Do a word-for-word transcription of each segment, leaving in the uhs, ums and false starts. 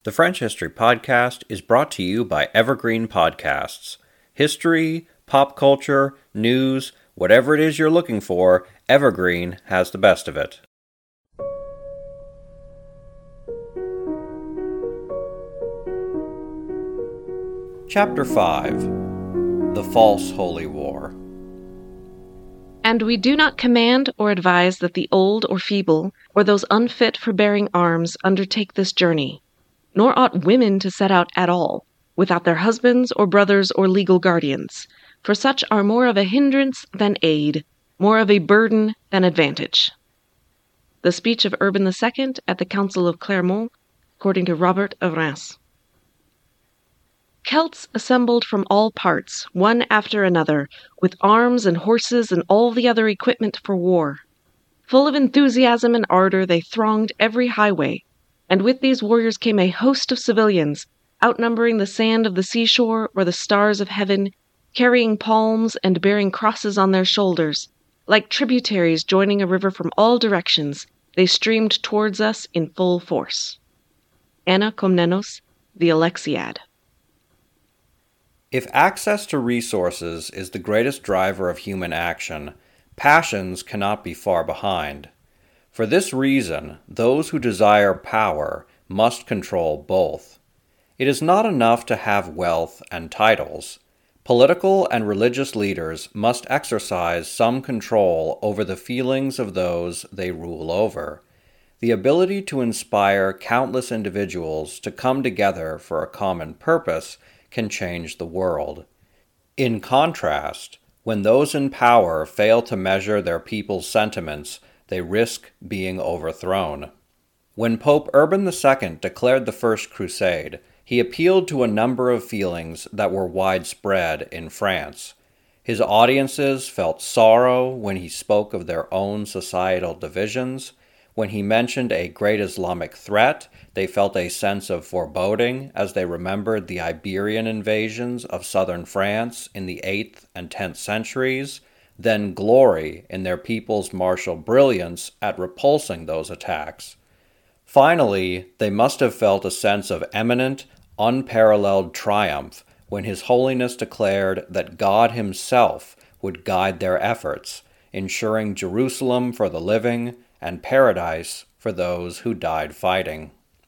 The French History Podcast is brought to you by Evergreen Podcasts. History, pop culture, news, whatever it is you're looking for, Evergreen has the best of it. Chapter five. The False Holy War. And we do not command or advise that the old or feeble, or those unfit for bearing arms, undertake this journey. Nor ought women to set out at all, without their husbands or brothers or legal guardians, for such are more of a hindrance than aid, more of a burden than advantage. The speech of Urban the Second at the Council of Clermont, according to Robert of Reims. Celts assembled from all parts, one after another, with arms and horses and all the other equipment for war. Full of enthusiasm and ardor, they thronged every highway, and with these warriors came a host of civilians, outnumbering the sand of the seashore or the stars of heaven, carrying palms and bearing crosses on their shoulders. Like tributaries joining a river from all directions, they streamed towards us in full force. Anna Komnenos, the Alexiad. If access to resources is the greatest driver of human action, passions cannot be far behind. For this reason, those who desire power must control both. It is not enough to have wealth and titles. Political and religious leaders must exercise some control over the feelings of those they rule over. The ability to inspire countless individuals to come together for a common purpose can change the world. In contrast, when those in power fail to measure their people's sentiments, they risk being overthrown. When Pope Urban the Second declared the First Crusade, he appealed to a number of feelings that were widespread in France. His audiences felt sorrow when he spoke of their own societal divisions. When he mentioned a great Islamic threat, they felt a sense of foreboding as they remembered the Iberian invasions of southern France in the eighth and tenth centuries, then glory in their people's martial brilliance at repulsing those attacks. Finally, they must have felt a sense of eminent, unparalleled triumph when His Holiness declared that God Himself would guide their efforts, ensuring Jerusalem for the living and paradise for those who died fighting.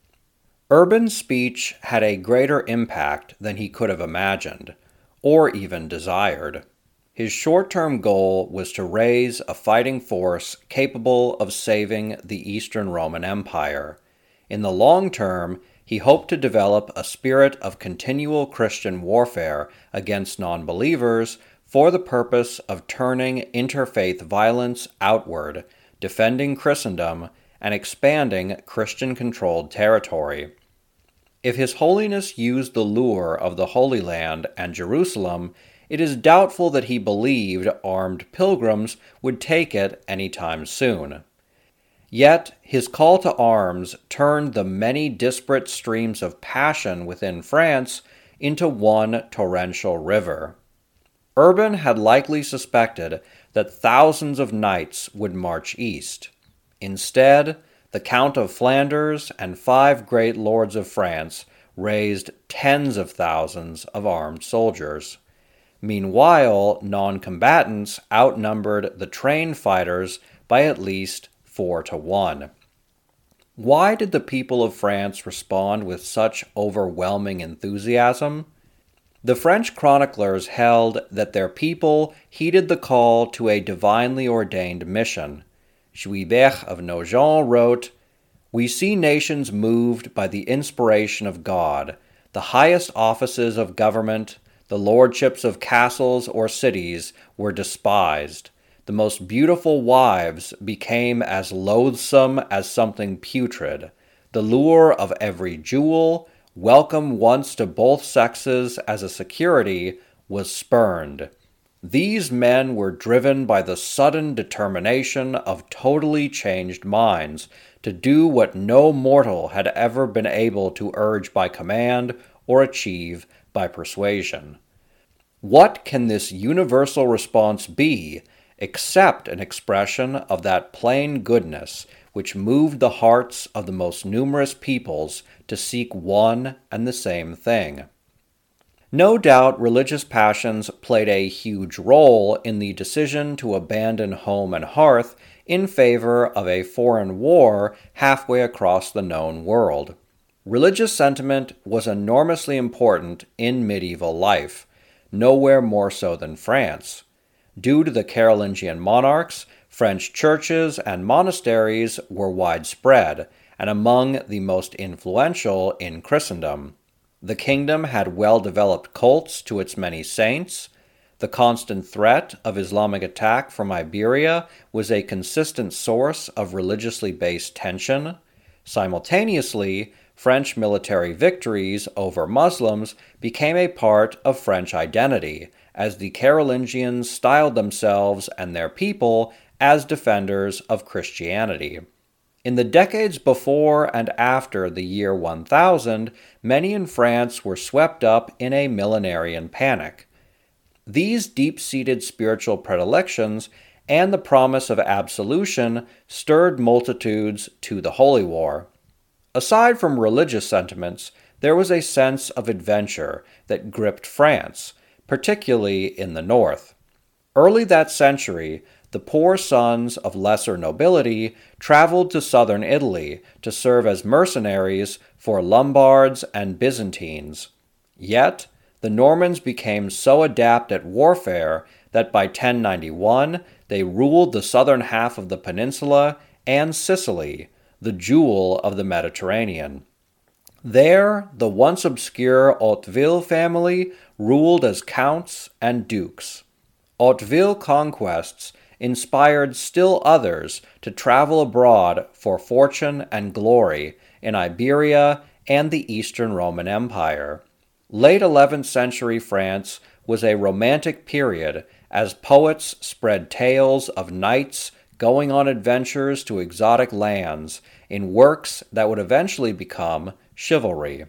Urban's speech had a greater impact than he could have imagined, or even desired. His short-term goal was to raise a fighting force capable of saving the Eastern Roman Empire. In the long term, he hoped to develop a spirit of continual Christian warfare against non-believers for the purpose of turning interfaith violence outward, defending Christendom, and expanding Christian-controlled territory. If His Holiness used the lure of the Holy Land and Jerusalem, it is doubtful that he believed armed pilgrims would take it any time soon. Yet, his call to arms turned the many disparate streams of passion within France into one torrential river. Urban had likely suspected that thousands of knights would march east. Instead, the Count of Flanders and five great lords of France raised tens of thousands of armed soldiers. Meanwhile, non-combatants outnumbered the trained fighters by at least four to one. Why did the people of France respond with such overwhelming enthusiasm? The French chroniclers held that their people heeded the call to a divinely ordained mission. Guibert of Nogent wrote, "We see nations moved by the inspiration of God. The highest offices of government, the lordships of castles or cities, were despised. The most beautiful wives became as loathsome as something putrid. The lure of every jewel, welcome once to both sexes as a security, was spurned. These men were driven by the sudden determination of totally changed minds to do what no mortal had ever been able to urge by command or achieve by persuasion. What can this universal response be except an expression of that plain goodness which moved the hearts of the most numerous peoples to seek one and the same thing. No doubt religious passions played a huge role in the decision to abandon home and hearth in favor of a foreign war halfway across the known world. Religious sentiment was enormously important in medieval life, nowhere more so than France. Due to the Carolingian monarchs, French churches and monasteries were widespread and among the most influential in Christendom. The kingdom had well-developed cults to its many saints. The constant threat of Islamic attack from Iberia was a consistent source of religiously based tension. Simultaneously, French military victories over Muslims became a part of French identity, as the Carolingians styled themselves and their people as defenders of Christianity. In the decades before and after the year one thousand, many in France were swept up in a millenarian panic. These deep-seated spiritual predilections and the promise of absolution stirred multitudes to the Holy War. Aside from religious sentiments, there was a sense of adventure that gripped France, particularly in the north. Early that century, the poor sons of lesser nobility traveled to southern Italy to serve as mercenaries for Lombards and Byzantines. Yet, the Normans became so adept at warfare that by ten ninety-one they ruled the southern half of the peninsula and Sicily, the jewel of the Mediterranean. There, the once obscure Hauteville family ruled as counts and dukes. Hauteville conquests inspired still others to travel abroad for fortune and glory in Iberia and the Eastern Roman Empire. Late eleventh century France was a romantic period as poets spread tales of knights going on adventures to exotic lands in works that would eventually become chivalry.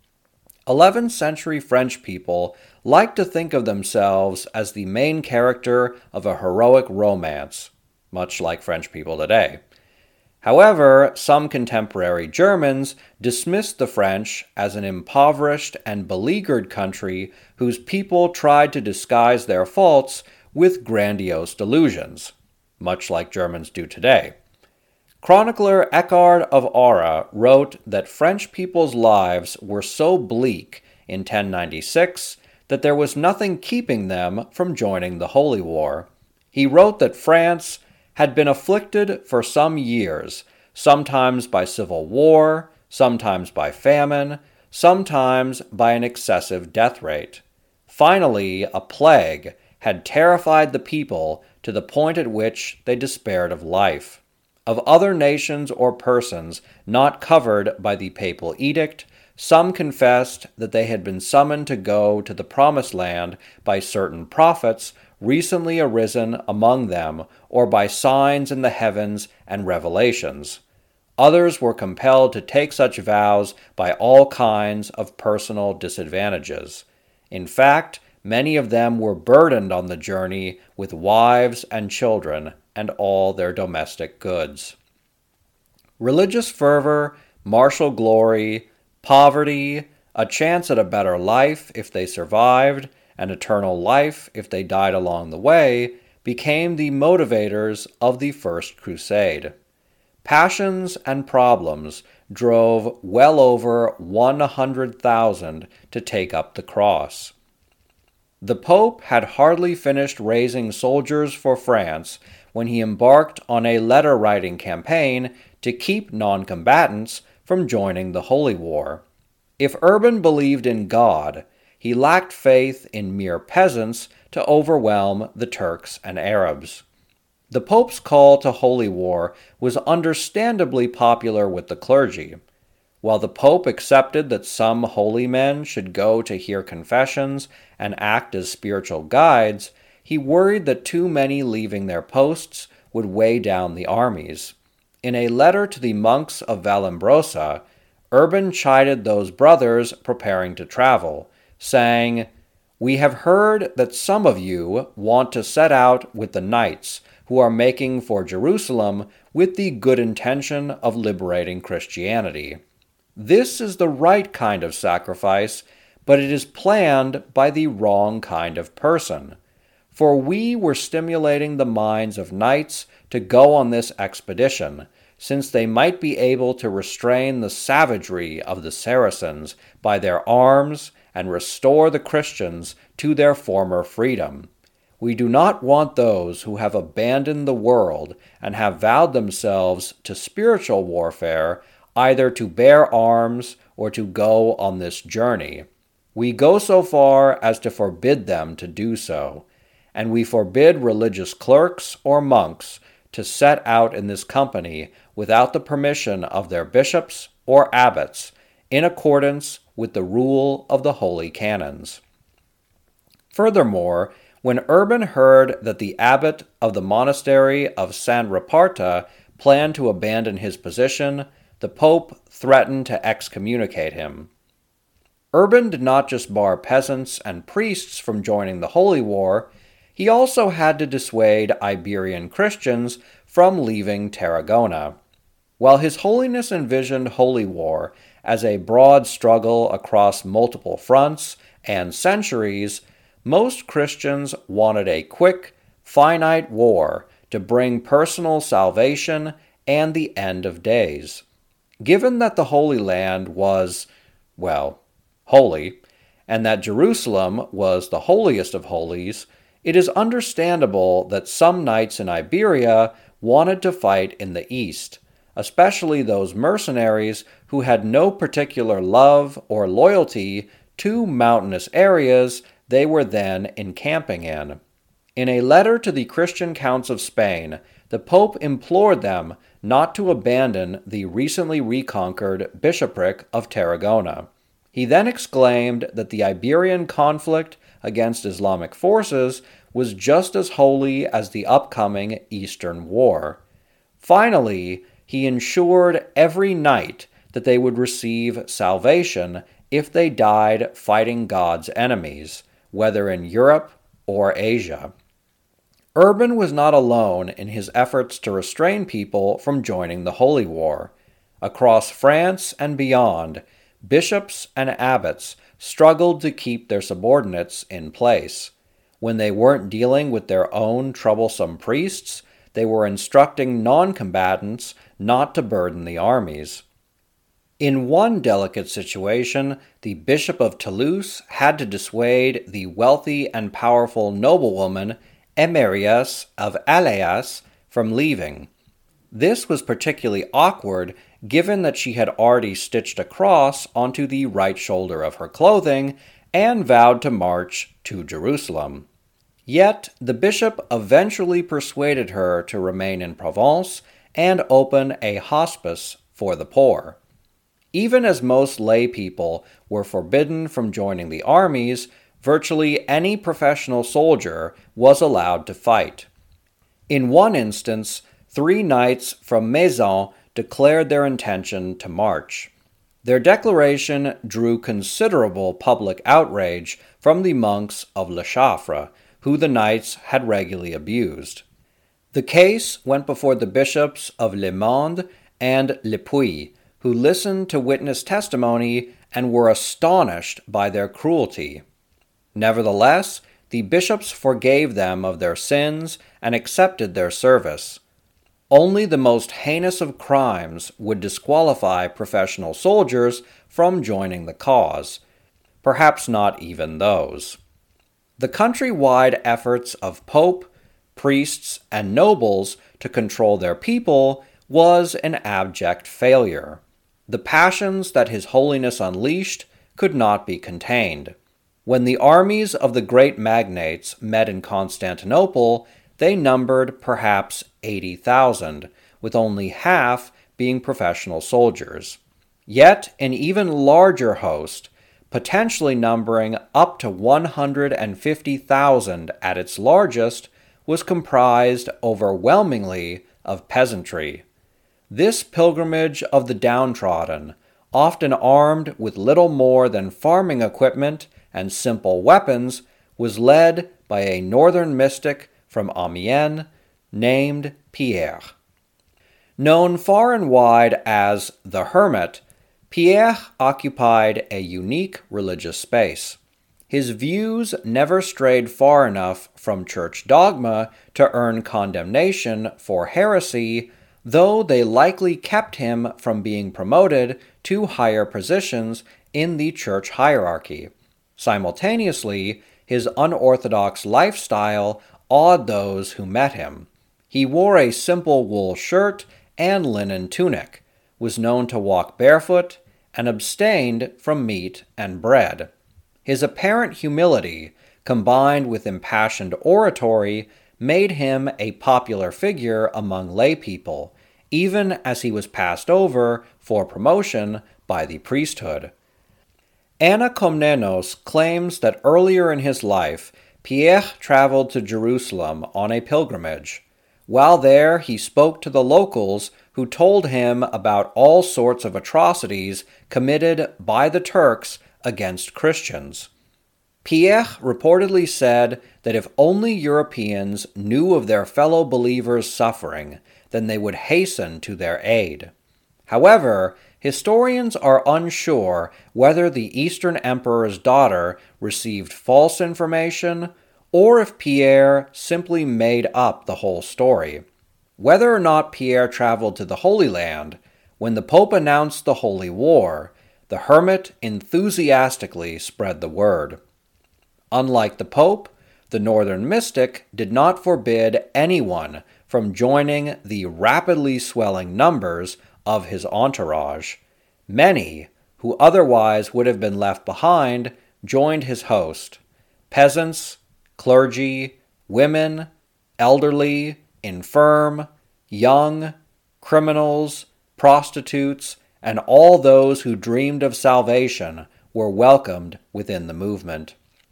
eleventh century French people liked to think of themselves as the main character of a heroic romance, much like French people today. However, some contemporary Germans dismissed the French as an impoverished and beleaguered country whose people tried to disguise their faults with grandiose delusions, much like Germans do today. Chronicler Eckhard of Aura wrote that French people's lives were so bleak in ten ninety-six that there was nothing keeping them from joining the Holy War. He wrote that France had been afflicted for some years, sometimes by civil war, sometimes by famine, sometimes by an excessive death rate. Finally, a plague had terrified the people to the point at which they despaired of life. Of other nations or persons not covered by the papal edict, some confessed that they had been summoned to go to the Promised Land by certain prophets recently arisen among them, or by signs in the heavens and revelations. Others were compelled to take such vows by all kinds of personal disadvantages. In fact, many of them were burdened on the journey with wives and children and all their domestic goods. Religious fervor, martial glory, poverty, a chance at a better life if they survived, and eternal life if they died along the way, became the motivators of the First Crusade. Passions and problems drove well over one hundred thousand to take up the cross. The Pope had hardly finished raising soldiers for France when he embarked on a letter-writing campaign to keep non-combatants from joining the Holy War. If Urban believed in God, he lacked faith in mere peasants to overwhelm the Turks and Arabs. The Pope's call to holy war was understandably popular with the clergy. While the Pope accepted that some holy men should go to hear confessions and act as spiritual guides, he worried that too many leaving their posts would weigh down the armies. In a letter to the monks of Vallombrosa, Urban chided those brothers preparing to travel, saying, "We have heard that some of you want to set out with the knights who are making for Jerusalem with the good intention of liberating Christianity. This is the right kind of sacrifice, but it is planned by the wrong kind of person. For we were stimulating the minds of knights to go on this expedition, since they might be able to restrain the savagery of the Saracens by their arms and restore the Christians to their former freedom. We do not want those who have abandoned the world and have vowed themselves to spiritual warfare either to bear arms or to go on this journey. We go so far as to forbid them to do so, and we forbid religious clerks or monks to set out in this company without the permission of their bishops or abbots, in accordance with the rule of the holy canons. Furthermore, when Urban heard that the abbot of the monastery of San Reparta planned to abandon his position, the Pope threatened to excommunicate him. Urban did not just bar peasants and priests from joining the Holy War, he also had to dissuade Iberian Christians from leaving Tarragona. While His Holiness envisioned Holy War as a broad struggle across multiple fronts and centuries, most Christians wanted a quick, finite war to bring personal salvation and the end of days. Given that the Holy Land was, well, holy, and that Jerusalem was the holiest of holies, it is understandable that some knights in Iberia wanted to fight in the east, especially those mercenaries who had no particular love or loyalty to mountainous areas they were then encamping in. In a letter to the Christian counts of Spain, the Pope implored them not to abandon the recently reconquered bishopric of Tarragona. He then exclaimed that the Iberian conflict against Islamic forces was just as holy as the upcoming Eastern War. Finally, he ensured every knight that they would receive salvation if they died fighting God's enemies, whether in Europe or Asia. Urban was not alone in his efforts to restrain people from joining the Holy War. Across France and beyond, bishops and abbots struggled to keep their subordinates in place. When they weren't dealing with their own troublesome priests, they were instructing non-combatants not to burden the armies. In one delicate situation, the Bishop of Toulouse had to dissuade the wealthy and powerful noblewoman Emerias of Alayas from leaving. This was particularly awkward given that she had already stitched a cross onto the right shoulder of her clothing and vowed to march to Jerusalem. Yet the bishop eventually persuaded her to remain in Provence and open a hospice for the poor. Even as most lay people were forbidden from joining the armies, virtually any professional soldier was allowed to fight. In one instance, three knights from Maison declared their intention to march. Their declaration drew considerable public outrage from the monks of Le Chafre, who the knights had regularly abused. The case went before the bishops of Le Mans and Le Puy, who listened to witness testimony and were astonished by their cruelty. Nevertheless, the bishops forgave them of their sins and accepted their service. Only the most heinous of crimes would disqualify professional soldiers from joining the cause, perhaps not even those. The countrywide efforts of pope, priests, and nobles to control their people was an abject failure. The passions that His Holiness unleashed could not be contained. When the armies of the great magnates met in Constantinople, they numbered perhaps eighty thousand, with only half being professional soldiers. Yet an even larger host, potentially numbering up to one hundred fifty thousand at its largest, was comprised overwhelmingly of peasantry. This pilgrimage of the downtrodden, often armed with little more than farming equipment and simple weapons, was led by a northern mystic from Amiens named Pierre. Known far and wide as the Hermit, Pierre occupied a unique religious space. His views never strayed far enough from church dogma to earn condemnation for heresy, though they likely kept him from being promoted to higher positions in the church hierarchy. Simultaneously, his unorthodox lifestyle awed those who met him. He wore a simple wool shirt and linen tunic, was known to walk barefoot, and abstained from meat and bread. His apparent humility, combined with impassioned oratory, made him a popular figure among laypeople, even as he was passed over for promotion by the priesthood. Anna Komnenos claims that earlier in his life, Pierre traveled to Jerusalem on a pilgrimage. While there, he spoke to the locals who told him about all sorts of atrocities committed by the Turks against Christians. Pierre reportedly said that if only Europeans knew of their fellow believers' suffering, then they would hasten to their aid. However, historians are unsure whether the Eastern Emperor's daughter received false information or if Pierre simply made up the whole story. Whether or not Pierre traveled to the Holy Land, when the Pope announced the Holy War, the hermit enthusiastically spread the word. Unlike the Pope, the Northern mystic did not forbid anyone from joining the rapidly swelling numbers of his entourage. Many, who otherwise would have been left behind, joined his host. Peasants, clergy, women, elderly, infirm, young, criminals, prostitutes, and all those who dreamed of salvation were welcomed within the movement.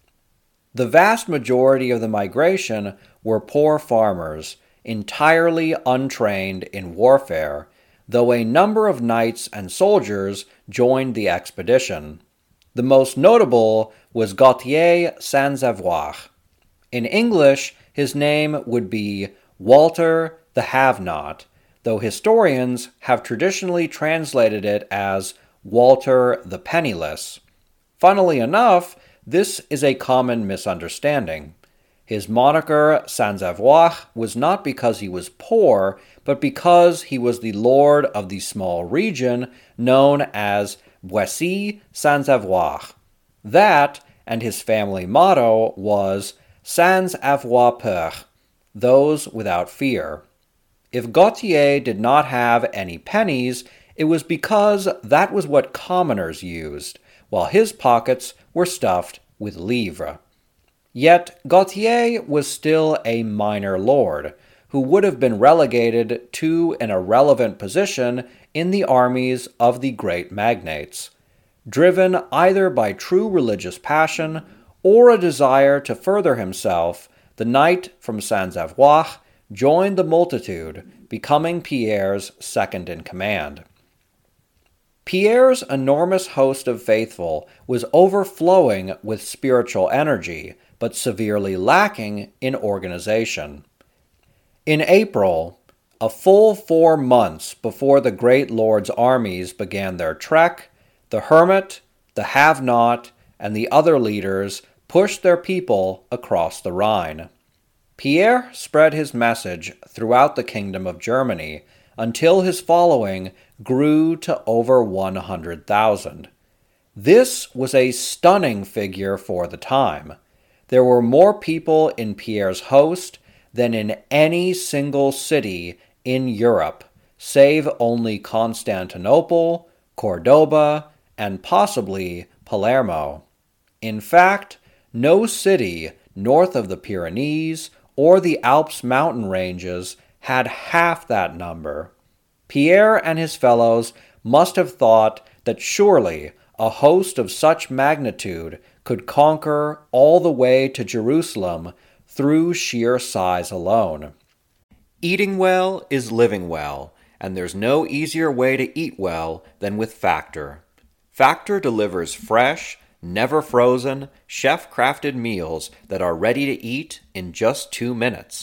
The vast majority of the migration were poor farmers, entirely untrained in warfare, though a number of knights and soldiers joined the expedition. The most notable was Gautier Sans-Avoir. In English, his name would be Walter the Have-Not, though historians have traditionally translated it as Walter the Penniless. Funnily enough, this is a common misunderstanding. His moniker Sans-Avoir was not because he was poor, but because he was the lord of the small region known as Boissy Sans-Avoir. That, and his family motto, was Sans avoir peur, those without fear. If Gautier did not have any pennies, it was because that was what commoners used, while his pockets were stuffed with livres. Yet Gautier was still a minor lord, who would have been relegated to an irrelevant position in the armies of the great magnates. Driven either by true religious passion or a desire to further himself, the knight from Sans-Avoir joined the multitude, becoming Pierre's second in command. Pierre's enormous host of faithful was overflowing with spiritual energy, but severely lacking in organization. In April, a full four months before the great lord's armies began their trek, the hermit, the have-not, and the other leaders pushed their people across the Rhine. Pierre spread his message throughout the Kingdom of Germany until his following grew to over one hundred thousand. This was a stunning figure for the time. There were more people in Pierre's host than in any single city in Europe, save only Constantinople, Cordoba, and possibly Palermo. In fact, no city north of the Pyrenees or the Alps mountain ranges had half that number. Pierre and his fellows must have thought that surely a host of such magnitude could conquer all the way to Jerusalem through sheer size alone. Eating well is living well, and there's no easier way to eat well than with Factor. Factor delivers fresh, never frozen, chef-crafted meals that are ready to eat in just two minutes.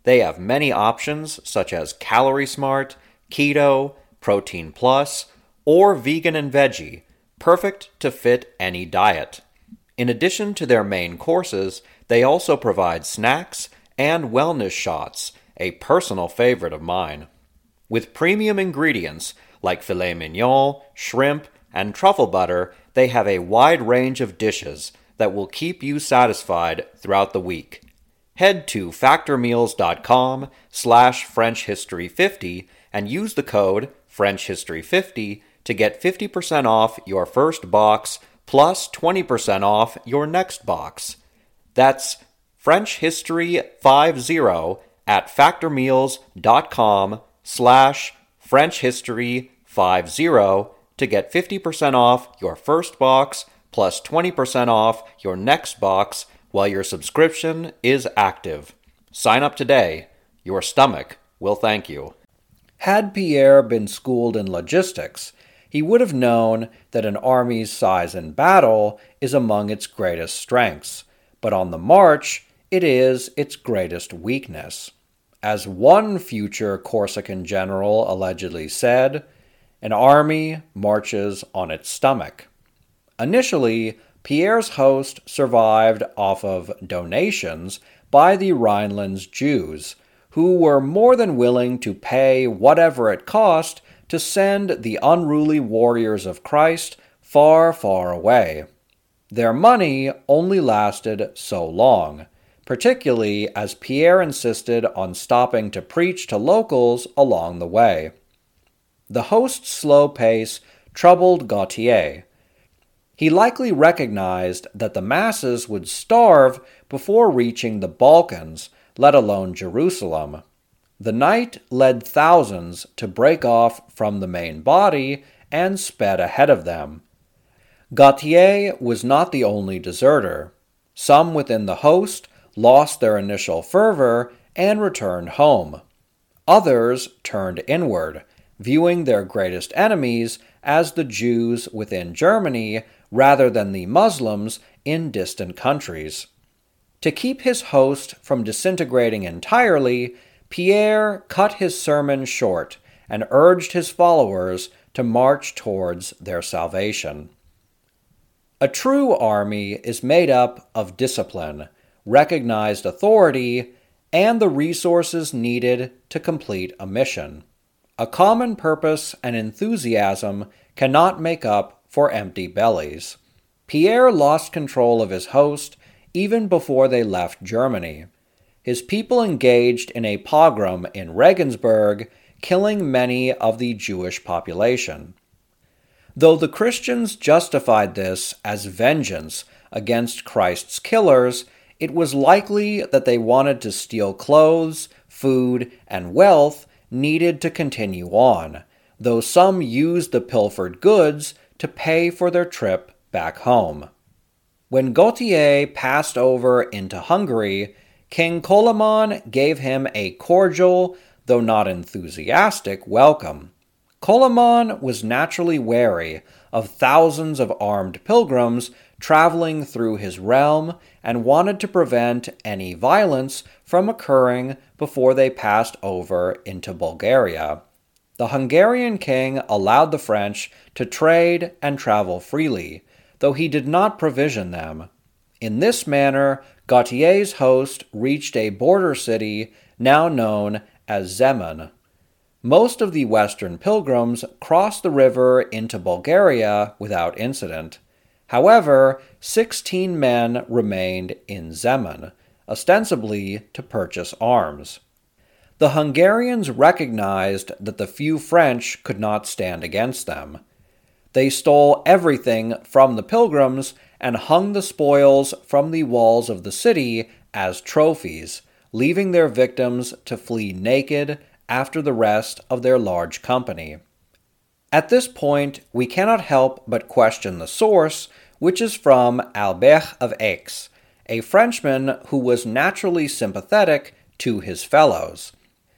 They have many options such as Calorie Smart, Keto, Protein Plus, or Vegan and Veggie, perfect to fit any diet. In addition to their main courses, they also provide snacks and wellness shots, a personal favorite of mine. With premium ingredients like filet mignon, shrimp, and truffle butter, they have a wide range of dishes that will keep you satisfied throughout the week. Head to factormeals.com slash FrenchHistory50 and use the code French History fifty to get fifty percent off your first box plus twenty percent off your next box. That's French History fifty at factormeals.com slash French History fifty to get fifty percent off your first box plus twenty percent off your next box while your subscription is active. Sign up today. Your stomach will thank you. Had Pierre been schooled in logistics, he would have known that an army's size in battle is among its greatest strengths, but on the march, it is its greatest weakness. As one future Corsican general allegedly said, an army marches on its stomach. Initially, Pierre's host survived off of donations by the Rhineland's Jews, who were more than willing to pay whatever it cost to send the unruly warriors of Christ far, far away. Their money only lasted so long, particularly as Pierre insisted on stopping to preach to locals along the way. The host's slow pace troubled Gautier. He likely recognized that the masses would starve before reaching the Balkans, let alone Jerusalem. The knight led thousands to break off from the main body and sped ahead of them. Gautier was not the only deserter. Some within the host lost their initial fervor and returned home. Others turned inward, viewing their greatest enemies as the Jews within Germany rather than the Muslims in distant countries. To keep his host from disintegrating entirely, Pierre cut his sermon short and urged his followers to march towards their salvation. A true army is made up of discipline, recognized authority, and the resources needed to complete a mission. A common purpose and enthusiasm cannot make up for empty bellies. Pierre lost control of his host even before they left Germany. His people engaged in a pogrom in Regensburg, killing many of the Jewish population. Though the Christians justified this as vengeance against Christ's killers, it was likely that they wanted to steal clothes, food, and wealth needed to continue on, though some used the pilfered goods to pay for their trip back home. When Gautier passed over into Hungary, King Coloman gave him a cordial, though not enthusiastic, welcome. Coloman was naturally wary of thousands of armed pilgrims traveling through his realm and wanted to prevent any violence from occurring before they passed over into Bulgaria. The Hungarian king allowed the French to trade and travel freely, though he did not provision them. In this manner, Gautier's host reached a border city now known as Zemun. Most of the Western pilgrims crossed the river into Bulgaria without incident. However, sixteen men remained in Zemun, ostensibly to purchase arms. The Hungarians recognized that the few French could not stand against them. They stole everything from the pilgrims and hung the spoils from the walls of the city as trophies, leaving their victims to flee naked after the rest of their large company. At this point, we cannot help but question the source, which is from Albert of Aix, a Frenchman who was naturally sympathetic to his fellows.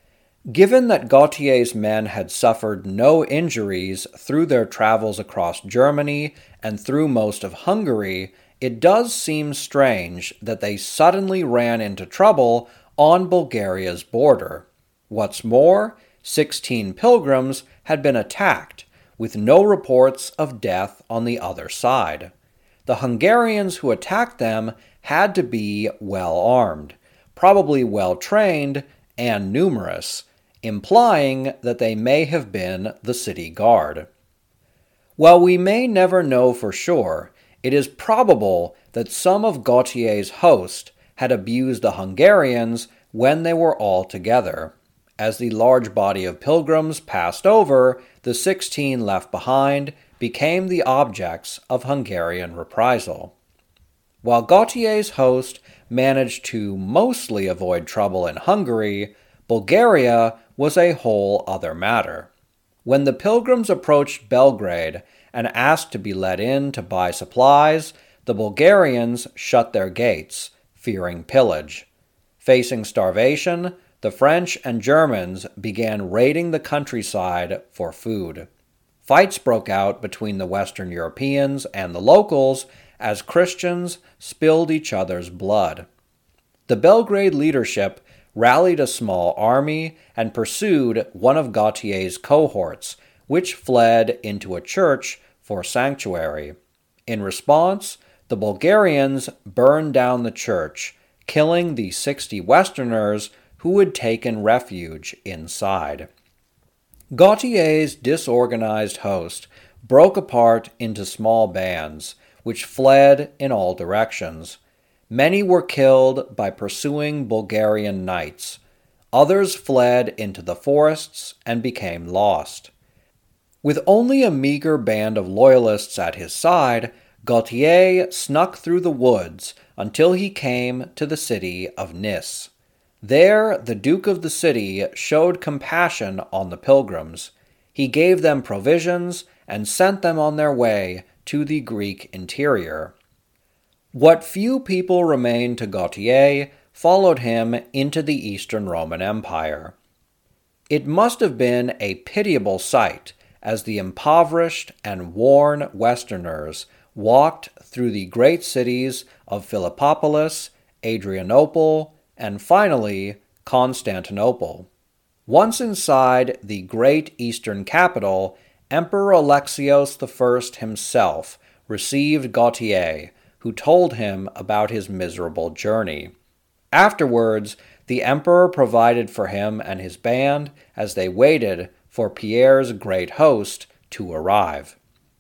Given that Gautier's men had suffered no injuries through their travels across Germany and through most of Hungary, it does seem strange that they suddenly ran into trouble on Bulgaria's border. What's more, sixteen pilgrims had been attacked, with no reports of death on the other side. The Hungarians who attacked them had to be well armed, probably well trained, and numerous, implying that they may have been the city guard. While we may never know for sure, it is probable that some of Gautier's host had abused the Hungarians when they were all together. As the large body of pilgrims passed over, the sixteen left behind became the objects of Hungarian reprisal. While Gautier's host managed to mostly avoid trouble in Hungary, Bulgaria was a whole other matter. When the pilgrims approached Belgrade and asked to be let in to buy supplies, the Bulgarians shut their gates, fearing pillage. Facing starvation, the French and Germans began raiding the countryside for food. Fights broke out between the Western Europeans and the locals as Christians spilled each other's blood. The Belgrade leadership rallied a small army and pursued one of Gautier's cohorts, which fled into a church for sanctuary. In response, the Bulgarians burned down the church, killing the sixty Westerners who had taken refuge inside. Gautier's disorganized host broke apart into small bands, which fled in all directions. Many were killed by pursuing Bulgarian knights. Others fled into the forests and became lost. With only a meager band of loyalists at his side, Gautier snuck through the woods until he came to the city of Nice. There, the Duke of the city showed compassion on the pilgrims. He gave them provisions and sent them on their way to the Greek interior. What few people remained to Gautier followed him into the Eastern Roman Empire. It must have been a pitiable sight as the impoverished and worn Westerners walked through the great cities of Philippopolis, Adrianople, and finally Constantinople. Once inside the great eastern capital, Emperor Alexios the First himself received Gautier, who told him about his miserable journey. Afterwards, the emperor provided for him and his band as they waited for Pierre's great host to arrive.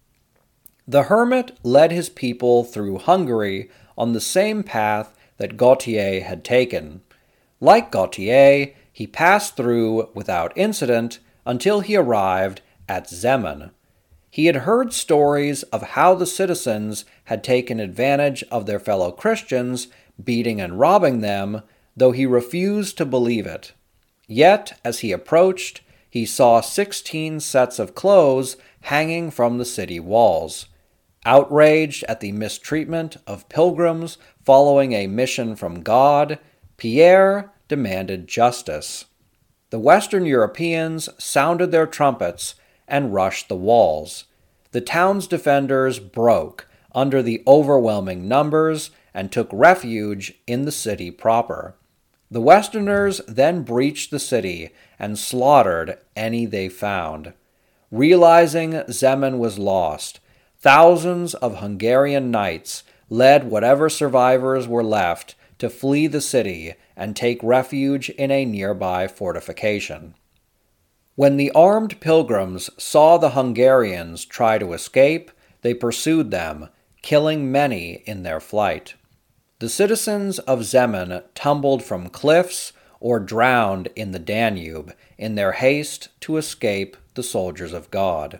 The hermit led his people through Hungary on the same path that Gautier had taken. Like Gautier, he passed through without incident until he arrived at Zemun. He had heard stories of how the citizens had taken advantage of their fellow Christians, beating and robbing them, though he refused to believe it. Yet, as he approached, he saw sixteen sets of clothes hanging from the city walls. Outraged at the mistreatment of pilgrims following a mission from God, Pierre demanded justice. The Western Europeans sounded their trumpets and rushed the walls. The town's defenders broke under the overwhelming numbers and took refuge in the city proper. The Westerners then breached the city and slaughtered any they found. Realizing Zemun was lost, thousands of Hungarian knights led whatever survivors were left to flee the city and take refuge in a nearby fortification. When the armed pilgrims saw the Hungarians try to escape, they pursued them, killing many in their flight. The citizens of Zemun tumbled from cliffs or drowned in the Danube in their haste to escape the soldiers of God.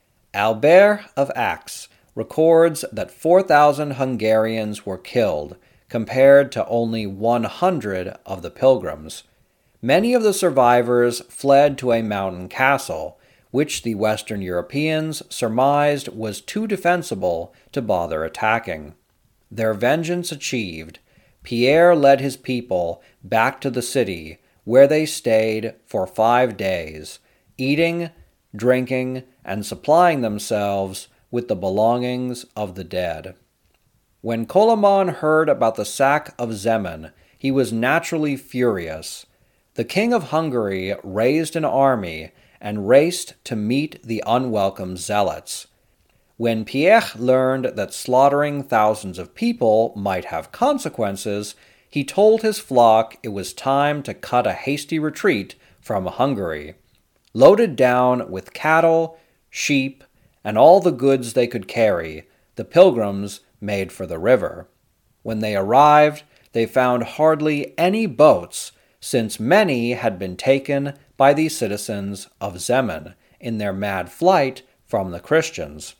Albert of Aix records that four thousand Hungarians were killed, compared to only one hundred of the pilgrims. Many of the survivors fled to a mountain castle, which the Western Europeans surmised was too defensible to bother attacking. Their vengeance achieved, Pierre led his people back to the city, where they stayed for five days, eating, drinking, and supplying themselves with the belongings of the dead. When Coloman heard about the sack of Zemun, he was naturally furious. The King of Hungary raised an army and raced to meet the unwelcome zealots. When Pierre learned that slaughtering thousands of people might have consequences, he told his flock it was time to cut a hasty retreat from Hungary. Loaded down with cattle, sheep, and all the goods they could carry, the pilgrims made for the river. When they arrived, they found hardly any boats, since many had been taken by the citizens of Zemun in their mad flight from the Christians.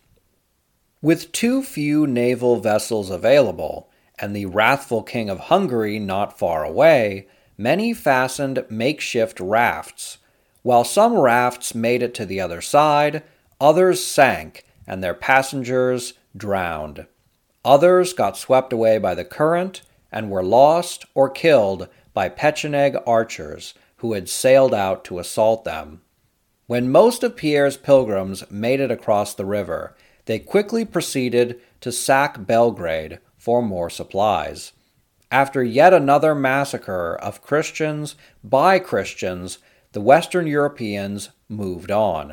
With too few naval vessels available, and the wrathful King of Hungary not far away, many fastened makeshift rafts. While some rafts made it to the other side, others sank, and their passengers drowned. Others got swept away by the current, and were lost or killed by Pecheneg archers who had sailed out to assault them. When most of Pierre's pilgrims made it across the river, they quickly proceeded to sack Belgrade for more supplies. After yet another massacre of Christians by Christians, the Western Europeans moved on.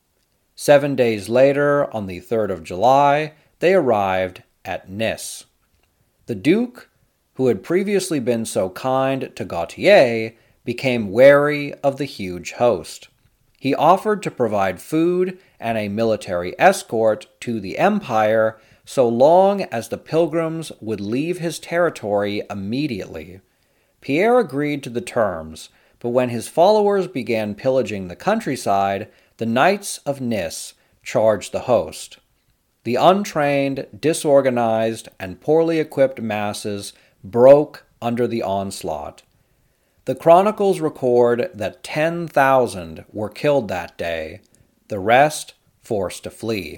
Seven days later, on the third of July, they arrived at Nice. The Duke, who had previously been so kind to Gautier, became wary of the huge host. He offered to provide food and a military escort to the empire so long as the pilgrims would leave his territory immediately. Pierre agreed to the terms, but when his followers began pillaging the countryside, the Knights of Nice charged the host. The untrained, disorganized, and poorly equipped masses broke under the onslaught. The chronicles record that ten thousand were killed that day, the rest forced to flee.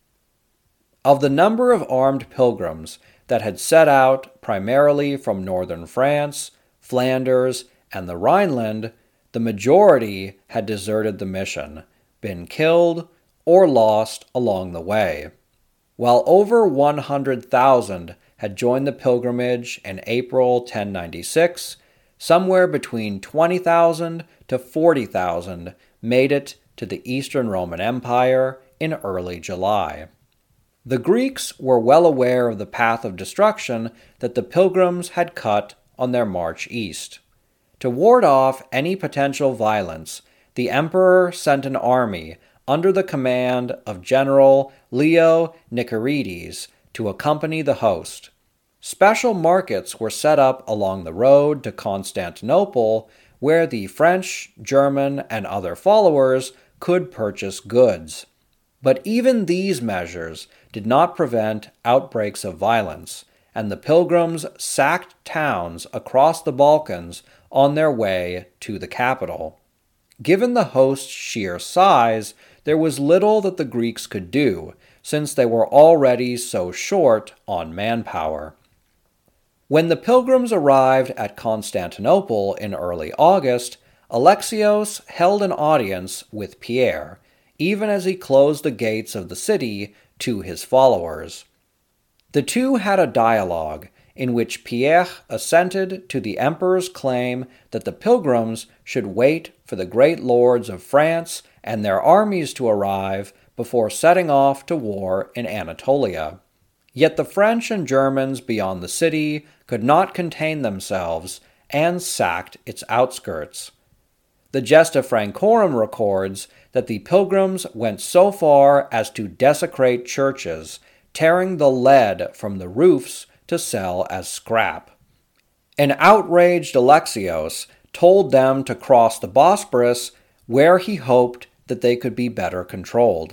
Of the number of armed pilgrims that had set out primarily from northern France, Flanders, and the Rhineland, the majority had deserted the mission, been killed, or lost along the way. While over one hundred thousand had joined the pilgrimage in April ten ninety-six, somewhere between twenty thousand to forty thousand made it to the Eastern Roman Empire in early July. The Greeks were well aware of the path of destruction that the pilgrims had cut on their march east. To ward off any potential violence, the emperor sent an army under the command of General Leo Nicarides to accompany the host. Special markets were set up along the road to Constantinople, where the French, German, and other followers could purchase goods. But even these measures did not prevent outbreaks of violence, and the pilgrims sacked towns across the Balkans on their way to the capital. Given the host's sheer size, there was little that the Greeks could do, since they were already so short on manpower. When the pilgrims arrived at Constantinople in early August, Alexios held an audience with Pierre, even as he closed the gates of the city to his followers. The two had a dialogue in which Pierre assented to the emperor's claim that the pilgrims should wait for the great lords of France and their armies to arrive before setting off to war in Anatolia. Yet the French and Germans beyond the city could not contain themselves and sacked its outskirts. The Gesta Francorum records that the pilgrims went so far as to desecrate churches, tearing the lead from the roofs to sell as scrap. An outraged Alexios told them to cross the Bosporus, where he hoped that they could be better controlled.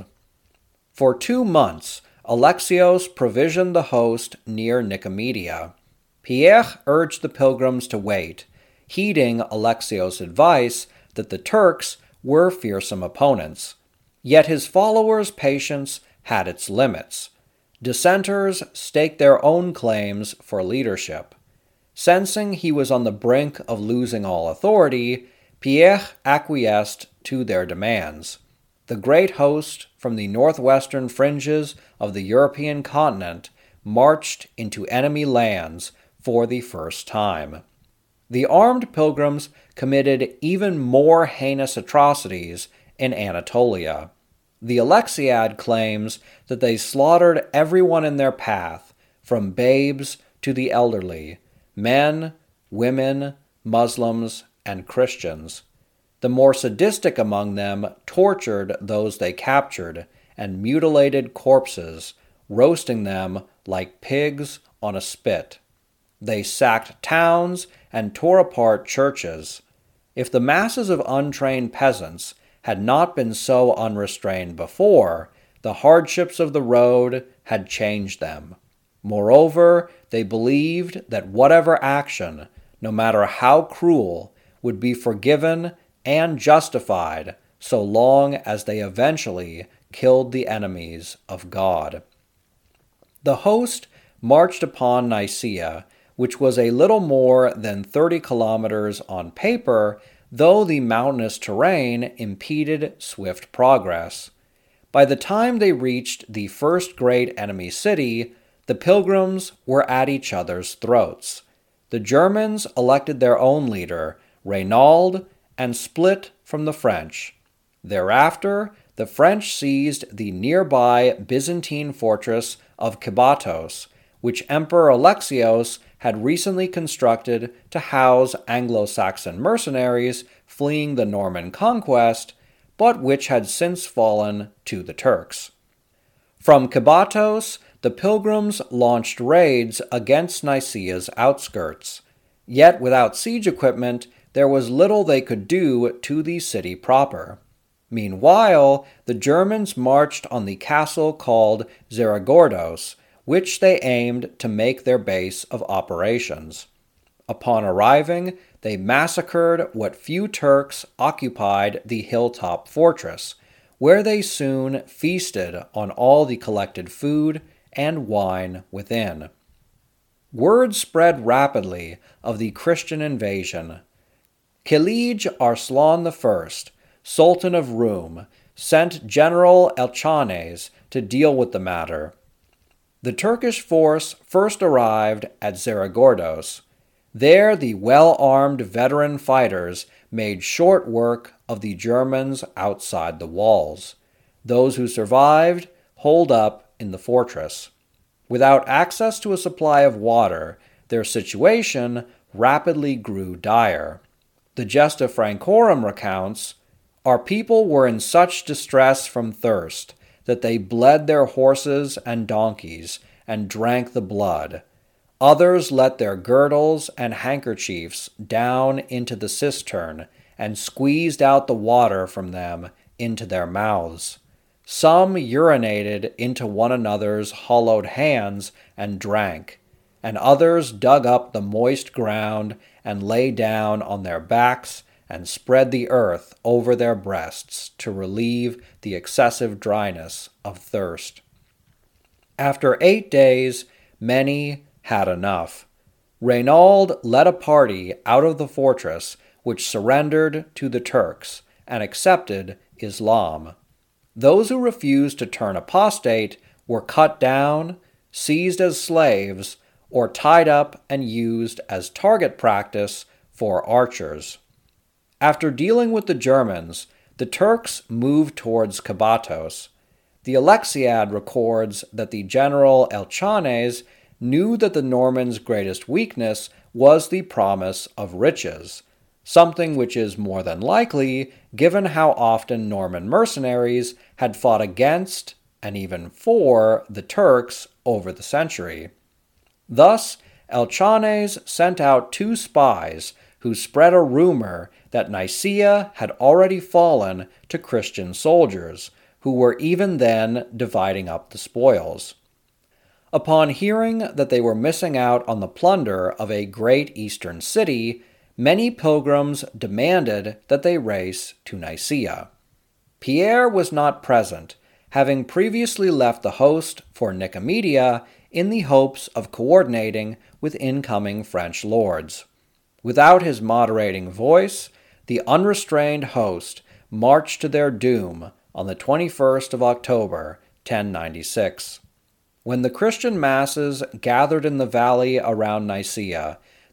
For two months, Alexios provisioned the host near Nicomedia. Pierre urged the pilgrims to wait, heeding Alexios' advice that the Turks were fearsome opponents. Yet his followers' patience had its limits. Dissenters staked their own claims for leadership. Sensing he was on the brink of losing all authority, Pierre acquiesced to their demands. The great host from the northwestern fringes of the European continent marched into enemy lands for the first time. The armed pilgrims committed even more heinous atrocities in Anatolia. The Alexiad claims that they slaughtered everyone in their path, from babes to the elderly, men, women, Muslims, and Christians. The more sadistic among them tortured those they captured and mutilated corpses, roasting them like pigs on a spit. They sacked towns and tore apart churches. If the masses of untrained peasants had not been so unrestrained before, the hardships of the road had changed them. Moreover, they believed that whatever action, no matter how cruel, would be forgiven and justified so long as they eventually killed the enemies of God. The host marched upon Nicaea, which was a little more than thirty kilometers on paper, though the mountainous terrain impeded swift progress. By the time they reached the first great enemy city, the pilgrims were at each other's throats. The Germans elected their own leader, Reynaud, and split from the French. Thereafter, the French seized the nearby Byzantine fortress of Kibatos, which Emperor Alexios had recently constructed to house Anglo-Saxon mercenaries fleeing the Norman conquest, but which had since fallen to the Turks. From Kibatos, the pilgrims launched raids against Nicaea's outskirts. Yet without siege equipment, there was little they could do to the city proper. Meanwhile, the Germans marched on the castle called Zeragordos, which they aimed to make their base of operations. Upon arriving, they massacred what few Turks occupied the hilltop fortress, where they soon feasted on all the collected food and wine within. Word spread rapidly of the Christian invasion. Kilij Arslan the First, Sultan of Rum, sent General Elchanes to deal with the matter. The Turkish force first arrived at Zeragordos. There the well-armed veteran fighters made short work of the Germans outside the walls. Those who survived holed up in the fortress. Without access to a supply of water, their situation rapidly grew dire. The Gesta Francorum recounts, "Our people were in such distress from thirst that they bled their horses and donkeys and drank the blood. Others let their girdles and handkerchiefs down into the cistern and squeezed out the water from them into their mouths. Some urinated into one another's hollowed hands and drank, and others dug up the moist ground and lay down on their backs and spread the earth over their breasts to relieve the excessive dryness of thirst. After eight days, many had enough. Reynaud led a party out of the fortress, which surrendered to the Turks and accepted Islam. Those who refused to turn apostate were cut down, seized as slaves, or tied up and used as target practice for archers. After dealing with the Germans, the Turks moved towards Kibatos. The Alexiad records that the general Elchanes knew that the Normans' greatest weakness was the promise of riches, something which is more than likely given how often Norman mercenaries had fought against and even for the Turks over the century. Thus, Elchanes sent out two spies who spread a rumor that Nicaea had already fallen to Christian soldiers, who were even then dividing up the spoils. Upon hearing that they were missing out on the plunder of a great eastern city, many pilgrims demanded that they race to Nicaea. Pierre was not present, having previously left the host for Nicomedia in the hopes of coordinating with incoming French lords. Without his moderating voice, the unrestrained host marched to their doom on the twenty-first of October, ten ninety-six. When the Christian masses gathered in the valley around Nicaea,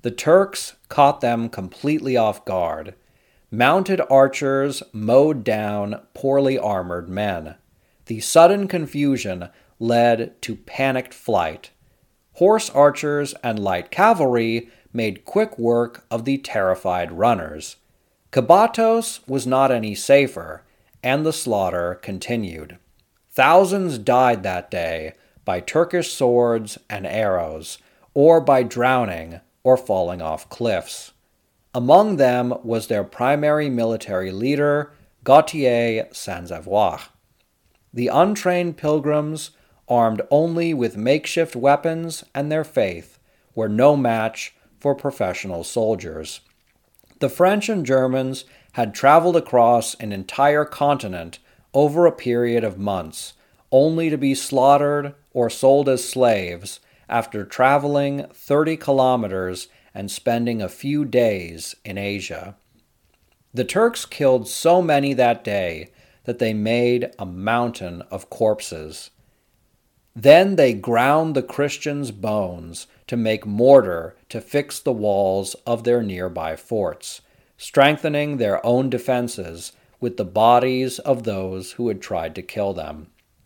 the Turks caught them completely off guard. Mounted archers mowed down poorly armored men. The sudden confusion led to panicked flight. Horse archers and light cavalry made quick work of the terrified runners. Kabatos was not any safer, and the slaughter continued. Thousands died that day by Turkish swords and arrows, or by drowning or falling off cliffs. Among them was their primary military leader, Gautier Saint-Sauveur. The untrained pilgrims, armed only with makeshift weapons and their faith, were no match for professional soldiers. The French and Germans had traveled across an entire continent over a period of months, only to be slaughtered or sold as slaves after traveling thirty kilometers and spending a few days in Asia. The Turks killed so many that day that they made a mountain of corpses. Then they ground the Christians' bones to make mortar to fix the walls of their nearby forts, strengthening their own defenses with the bodies of those who had tried to kill them.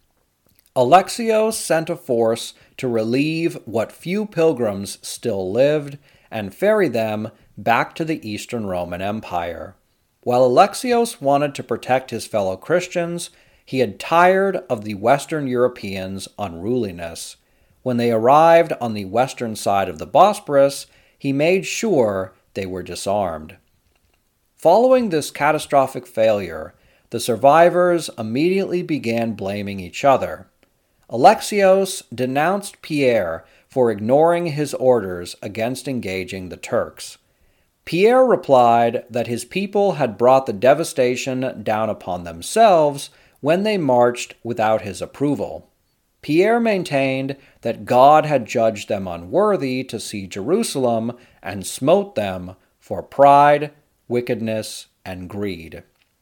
Alexios sent a force to relieve what few pilgrims still lived and ferry them back to the Eastern Roman Empire. While Alexios wanted to protect his fellow Christians, he had tired of the Western Europeans' unruliness. When they arrived on the western side of the Bosporus, he made sure they were disarmed. Following this catastrophic failure, the survivors immediately began blaming each other. Alexios denounced Pierre for ignoring his orders against engaging the Turks. Pierre replied that his people had brought the devastation down upon themselves when they marched without his approval. Pierre maintained that God had judged them unworthy to see Jerusalem and smote them for pride, wickedness, and greed.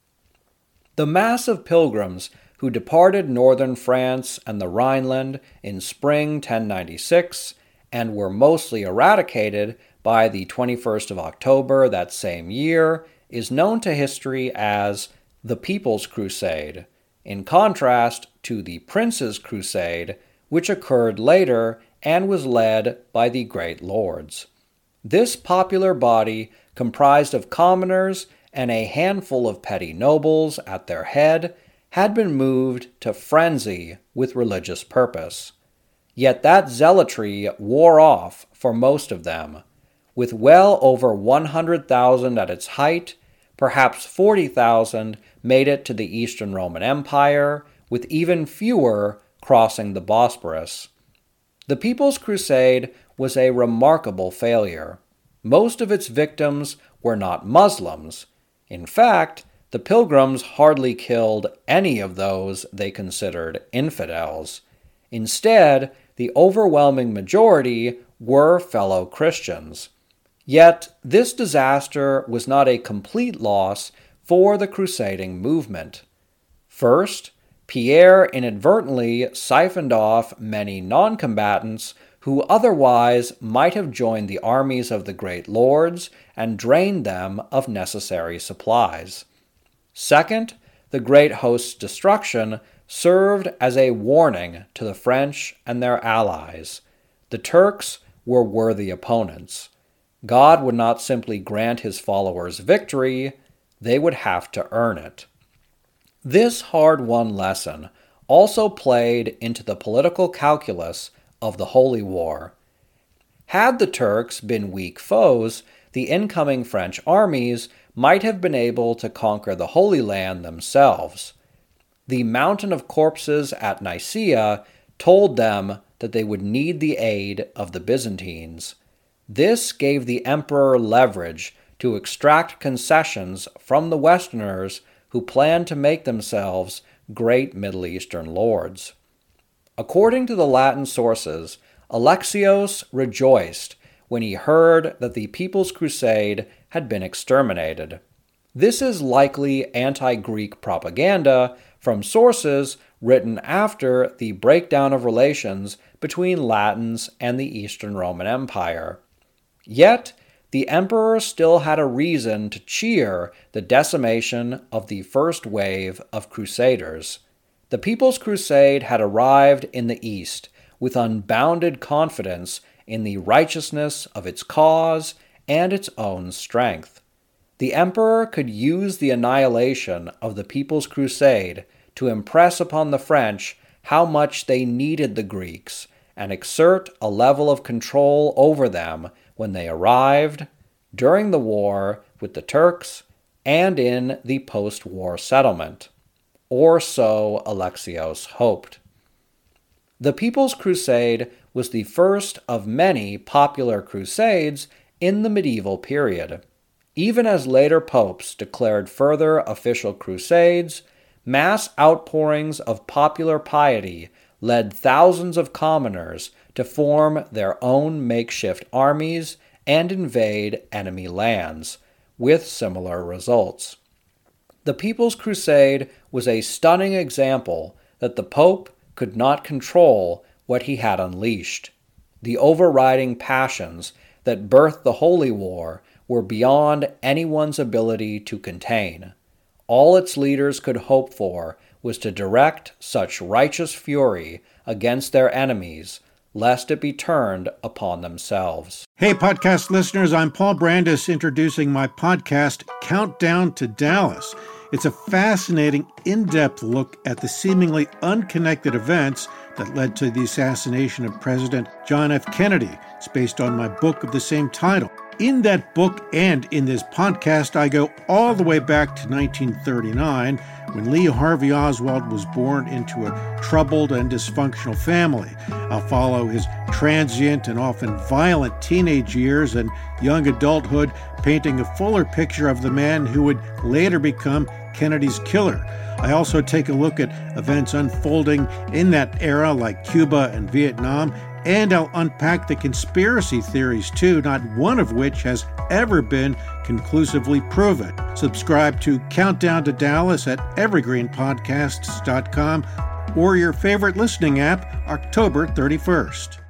The mass of pilgrims who departed northern France and the Rhineland in spring ten ninety-six and were mostly eradicated by the twenty-first of October that same year is known to history as the People's Crusade, in contrast to the Prince's Crusade, which occurred later and was led by the Great Lords. This popular body, comprised of commoners and a handful of petty nobles at their head, had been moved to frenzy with religious purpose. Yet that zealotry wore off for most of them. With well over one hundred thousand at its height, perhaps forty thousand made it to the Eastern Roman Empire, with even fewer crossing the Bosporus. The People's Crusade was a remarkable failure. Most of its victims were not Muslims. In fact, the pilgrims hardly killed any of those they considered infidels. Instead, the overwhelming majority were fellow Christians. Yet, this disaster was not a complete loss for the crusading movement. First, Pierre inadvertently siphoned off many non-combatants who otherwise might have joined the armies of the great lords and drained them of necessary supplies. Second, the great host's destruction served as a warning to the French and their allies. The Turks were worthy opponents. God would not simply grant his followers victory, they would have to earn it. This hard-won lesson also played into the political calculus of the Holy War. Had the Turks been weak foes, the incoming French armies might have been able to conquer the Holy Land themselves. The mountain of corpses at Nicaea told them that they would need the aid of the Byzantines. This gave the emperor leverage to extract concessions from the Westerners who planned to make themselves great Middle Eastern lords. According to the Latin sources, Alexios rejoiced when he heard that the People's Crusade had been exterminated. This is likely anti-Greek propaganda from sources written after the breakdown of relations between Latins and the Eastern Roman Empire. Yet, the emperor still had a reason to cheer the decimation of the first wave of crusaders. The People's Crusade had arrived in the East with unbounded confidence in the righteousness of its cause and its own strength. The emperor could use the annihilation of the People's Crusade to impress upon the French how much they needed the Greeks and exert a level of control over them when they arrived, during the war with the Turks, and in the post-war settlement. Or so Alexios hoped. The People's Crusade was the first of many popular crusades in the medieval period. Even as later popes declared further official crusades, mass outpourings of popular piety led thousands of commoners to form their own makeshift armies and invade enemy lands, with similar results. The People's Crusade was a stunning example that the Pope could not control what he had unleashed. The overriding passions that birthed the Holy War were beyond anyone's ability to contain. All its leaders could hope for was to direct such righteous fury against their enemies, lest it be turned upon themselves. Hey, podcast listeners, I'm Paul Brandis introducing my podcast, Countdown to Dallas. It's a fascinating, in-depth look at the seemingly unconnected events that led to the assassination of President John F. Kennedy. It's based on my book of the same title. In that book and in this podcast, I go all the way back to nineteen thirty-nine, when Lee Harvey Oswald was born into a troubled and dysfunctional family. I'll follow his transient and often violent teenage years and young adulthood, painting a fuller picture of the man who would later become Kennedy's killer. I also take a look at events unfolding in that era, like Cuba and Vietnam, and I'll unpack the conspiracy theories too, not one of which has ever been conclusively proven. Subscribe to Countdown to Dallas at evergreen podcasts dot com or your favorite listening app, October thirty-first.